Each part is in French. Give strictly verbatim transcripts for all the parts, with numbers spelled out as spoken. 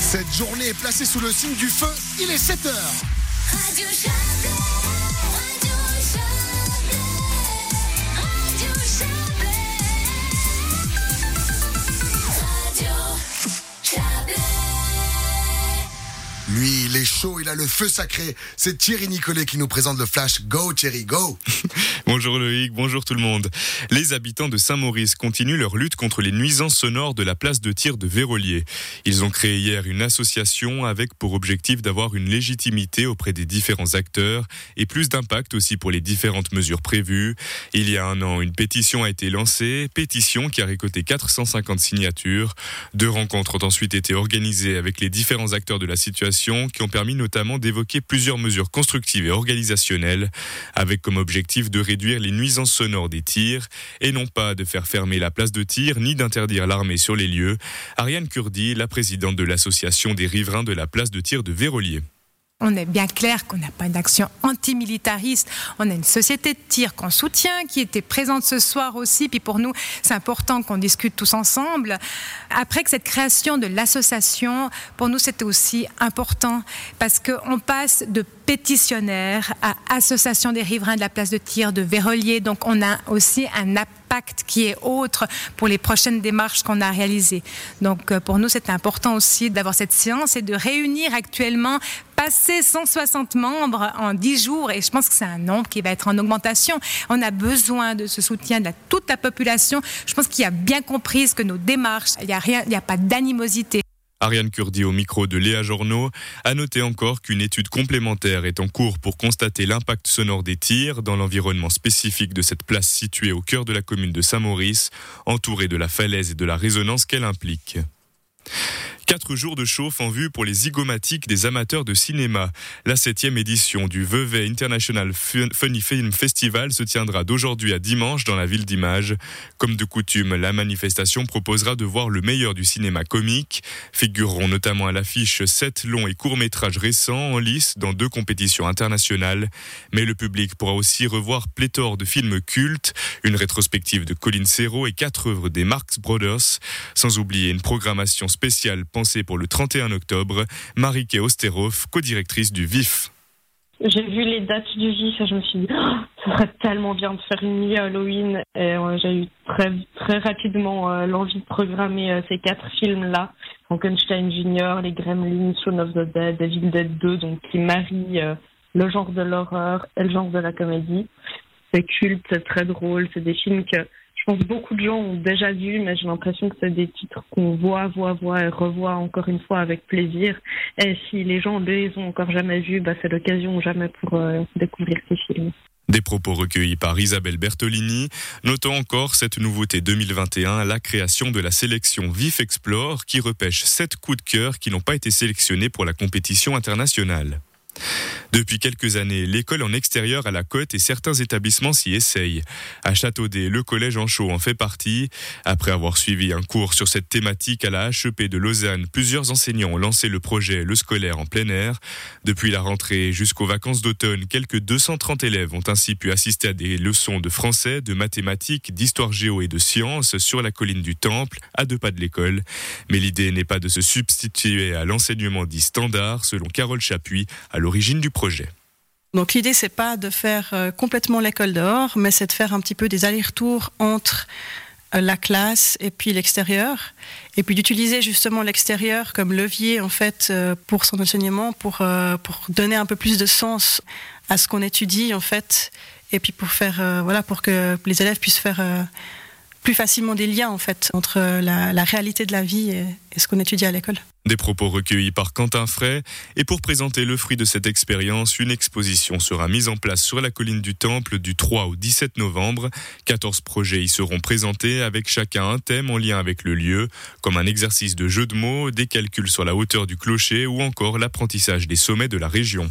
Cette journée est placée sous le signe du feu, il est sept heures. Radio Chablais, Radio Chablais, Radio Chablais, Radio Chablais. Lui, il est chaud, il a le feu sacré. C'est Thierry Nicolet qui nous présente le Flash. Go Thierry, go. Bonjour Loïc, bonjour tout le monde. Les habitants de Saint-Maurice continuent leur lutte contre les nuisances sonores de la place de tir de Vérolier. Ils ont créé hier une association avec pour objectif d'avoir une légitimité auprès des différents acteurs et plus d'impact aussi pour les différentes mesures prévues. Il y a un an, une pétition a été lancée, pétition qui a récolté quatre cent cinquante signatures. Deux rencontres ont ensuite été organisées avec les différents acteurs de la situation qui ont permis notamment d'évoquer plusieurs mesures constructives et organisationnelles avec comme objectif de réduire réduire les nuisances sonores des tirs et non pas de faire fermer la place de tir ni d'interdire l'armée sur les lieux. Ariane Kurdi, la présidente de l'association des riverains de la place de tir de Vérolier. On est bien clair qu'on n'a pas une action antimilitariste. On a une société de tir qu'on soutient, qui était présente ce soir aussi. Puis pour nous, c'est important qu'on discute tous ensemble. Après que cette création de l'association, pour nous, c'était aussi important parce qu'on passe de pétitionnaire à association des riverains de la place de tir de Vérolier. Donc on a aussi un impact qui est autre pour les prochaines démarches qu'on a réalisées. Donc pour nous, c'est important aussi d'avoir cette séance et de réunir actuellement, passer cent soixante membres en dix jours. Et je pense que c'est un nombre qui va être en augmentation. On a besoin de ce soutien de la, toute la population. Je pense qu'il a bien compris que nos démarches, il n'y a rien, il n'y a pas d'animosité. Ariane Kurdi au micro de Léa Journeau a noté encore qu'une étude complémentaire est en cours pour constater l'impact sonore des tirs dans l'environnement spécifique de cette place située au cœur de la commune de Saint-Maurice, entourée de la falaise et de la résonance qu'elle implique. Quatre jours de chauffe en vue pour les zygomatiques des amateurs de cinéma. La septième édition du Vevey International Funny Film Festival se tiendra d'aujourd'hui à dimanche dans la ville d'Image. Comme de coutume, la manifestation proposera de voir le meilleur du cinéma comique. Figureront notamment à l'affiche sept longs et courts-métrages récents en lice dans deux compétitions internationales. Mais le public pourra aussi revoir pléthore de films cultes, une rétrospective de Colin Serrault et quatre œuvres des Marx Brothers. Sans oublier une programmation spéciale pensée pour le trente et un octobre, Marieke Osterhoff, co-directrice du V I F. J'ai vu les dates du V I F et je me suis dit oh, ça serait tellement bien de faire une nuit Halloween. Et euh, j'ai eu très, très rapidement euh, l'envie de programmer euh, ces quatre films-là. Frankenstein Junior, Les Gremlins, Shaun of the Dead, Evil Dead deux, donc qui marient euh, le genre de l'horreur et le genre de la comédie. C'est culte, c'est très drôle, c'est des films que je pense que beaucoup de gens ont déjà vu, mais j'ai l'impression que c'est des titres qu'on voit, voit, voit et revoit encore une fois avec plaisir. Et si les gens ne les ont encore jamais vus, bah c'est l'occasion jamais pour euh, découvrir ces films. Des propos recueillis par Isabelle Bertolini. Notons encore cette nouveauté deux mille vingt et un, la création de la sélection V I F Explore qui repêche sept coups de cœur qui n'ont pas été sélectionnés pour la compétition internationale. Depuis quelques années, l'école en extérieur à la côte et certains établissements s'y essayent. À Châteaudet, le collège Anchaud en fait partie. Après avoir suivi un cours sur cette thématique à la H E P de Lausanne, plusieurs enseignants ont lancé le projet Le Scolaire en plein air. Depuis la rentrée jusqu'aux vacances d'automne, quelques deux cent trente élèves ont ainsi pu assister à des leçons de français, de mathématiques, d'histoire géo et de sciences sur la colline du Temple, à deux pas de l'école. Mais l'idée n'est pas de se substituer à l'enseignement dit standard, selon Carole Chapuis, à l'origine du projet. Donc l'idée, c'est pas de faire euh, complètement l'école dehors, mais c'est de faire un petit peu des allers-retours entre euh, la classe et puis l'extérieur, et puis d'utiliser justement l'extérieur comme levier en fait euh, pour son enseignement, pour euh, pour donner un peu plus de sens à ce qu'on étudie en fait, et puis pour faire euh, voilà pour que les élèves puissent faire euh, plus facilement des liens en fait entre la, la réalité de la vie et, et ce qu'on étudie à l'école. Des propos recueillis par Quentin Fray. Et pour présenter le fruit de cette expérience, une exposition sera mise en place sur la colline du Temple du trois au dix-sept novembre. quatorze projets y seront présentés avec chacun un thème en lien avec le lieu, comme un exercice de jeu de mots, des calculs sur la hauteur du clocher ou encore l'apprentissage des sommets de la région.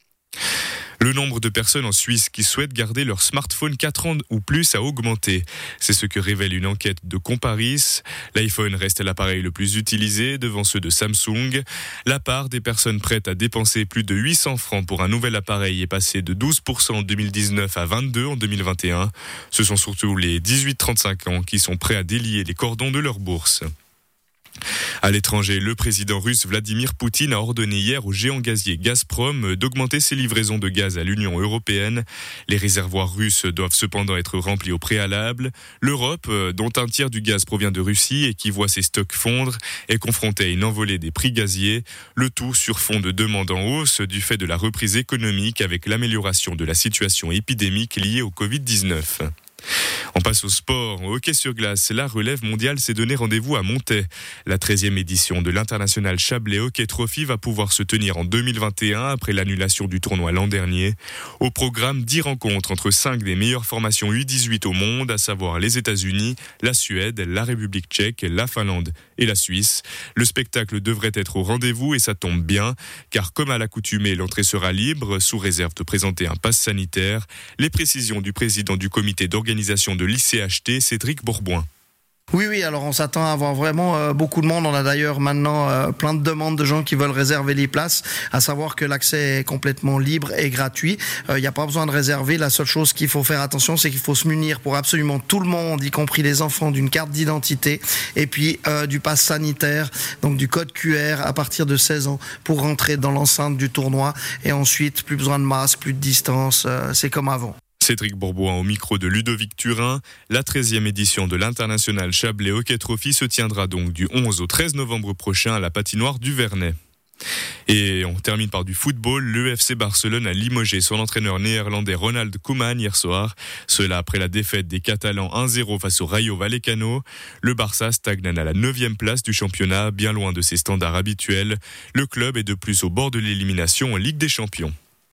Le nombre de personnes en Suisse qui souhaitent garder leur smartphone quatre ans ou plus a augmenté. C'est ce que révèle une enquête de Comparis. L'iPhone reste l'appareil le plus utilisé devant ceux de Samsung. La part des personnes prêtes à dépenser plus de huit cents francs pour un nouvel appareil est passée de douze pour cent en deux mille dix-neuf à vingt-deux en deux mille vingt et un. Ce sont surtout les dix-huit trente-cinq ans qui sont prêts à délier les cordons de leur bourse. À l'étranger, le président russe Vladimir Poutine a ordonné hier au géant gazier Gazprom d'augmenter ses livraisons de gaz à l'Union européenne. Les réservoirs russes doivent cependant être remplis au préalable. L'Europe, dont un tiers du gaz provient de Russie et qui voit ses stocks fondre, est confrontée à une envolée des prix gaziers. Le tout sur fond de demande en hausse du fait de la reprise économique avec l'amélioration de la situation épidémique liée au covid dix-neuf. On passe au sport. Au hockey sur glace, la relève mondiale s'est donné rendez-vous à Montaix. La treizième édition de l'International Chablais Hockey Trophy va pouvoir se tenir en deux mille vingt et un après l'annulation du tournoi l'an dernier. Au programme, dix rencontres entre cinq des meilleures formations U dix-huit au monde, à savoir les États-Unis, la Suède, la République tchèque, la Finlande et la Suisse. Le spectacle devrait être au rendez-vous et ça tombe bien, car comme à l'accoutumée, l'entrée sera libre, sous réserve de présenter un pass sanitaire. Les précisions du président du comité d'organisation de l'I C H T, Cédric Bourboin. Oui, oui, alors on s'attend à avoir vraiment euh, beaucoup de monde. On a d'ailleurs maintenant euh, plein de demandes de gens qui veulent réserver les places, à savoir que l'accès est complètement libre et gratuit. Il euh, n'y a pas besoin de réserver. La seule chose qu'il faut faire attention, c'est qu'il faut se munir pour absolument tout le monde, y compris les enfants, d'une carte d'identité et puis euh, du pass sanitaire, donc du code Q R à partir de seize ans pour rentrer dans l'enceinte du tournoi. Et ensuite, plus besoin de masque, plus de distance, euh, c'est comme avant. Cédric Bourboin au micro de Ludovic Turin. La treizième édition de l'International Chablais Hockey Trophy se tiendra donc du onze au treize novembre prochain à la patinoire du Vernet. Et on termine par du football. Le F C Barcelone a limogé son entraîneur néerlandais Ronald Koeman hier soir. Cela après la défaite des Catalans un zéro face au Rayo Vallecano. Le Barça stagne à la neuvième place du championnat, bien loin de ses standards habituels. Le club est de plus au bord de l'élimination en Ligue des Champions.